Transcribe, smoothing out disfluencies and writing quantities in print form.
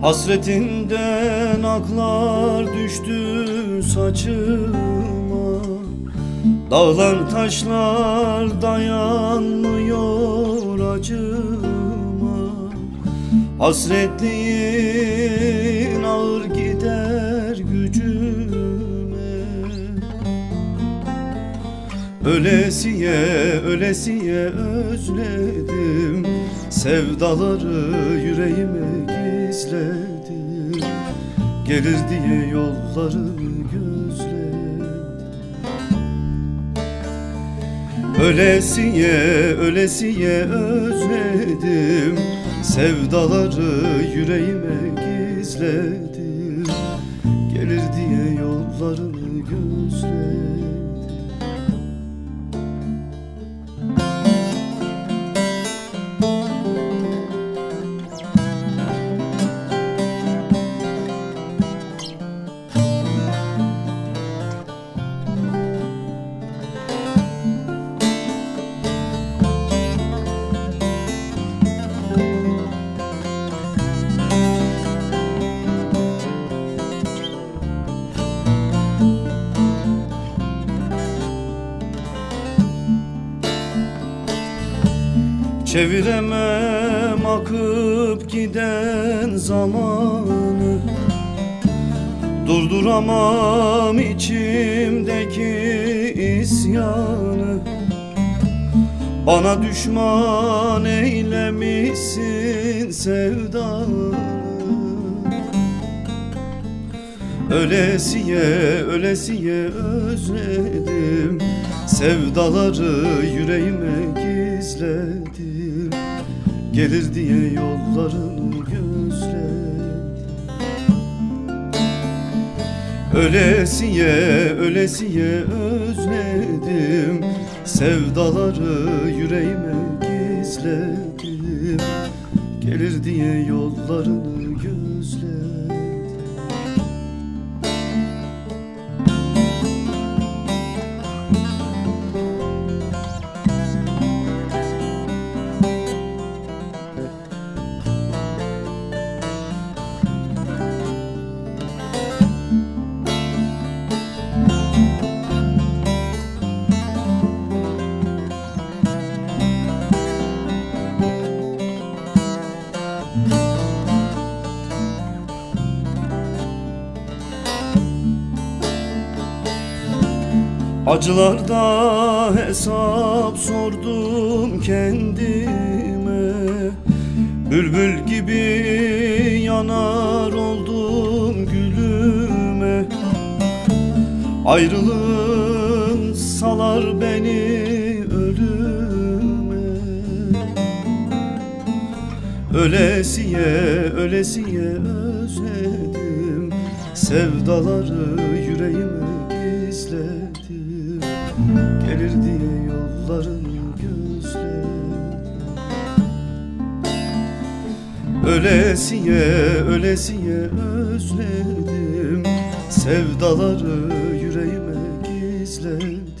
Hasretinden aklar düştü saçıma. Dağlar taşlar dayanmıyor acıma. Hasretliğin ağır gider gücüme. Ölesiye ölesiye özledim, sevdaları yüreğime gizledim. Gelir diye yollarını gözledim. Ölesiye ölesiye özledim, sevdaları yüreğime gizledim. Gelir diye yollarını gözledim. Çeviremem akıp giden zamanı, durduramam içimdeki isyanı. Bana düşman eylemişsin sevdanı. Ölesiye ölesiye özledim, sevdaları yüreğime gizledim. Gelir diye yollarını gözledim. Ölesiye ölesiye özledim, sevdaları yüreğime gizledim. Gelir diye yollarını gözledim. Acılarda hesap sordum kendime. Bülbül gibi yanar oldum gülüme. Ayrılığın salar beni ölüme. Ölesiye ölesiye özledim, sevdaları yüreğime gizledim. Gelir diye yollarını gözledim. Ölesiye ölesiye özledim, sevdaları yüreğime gizledim.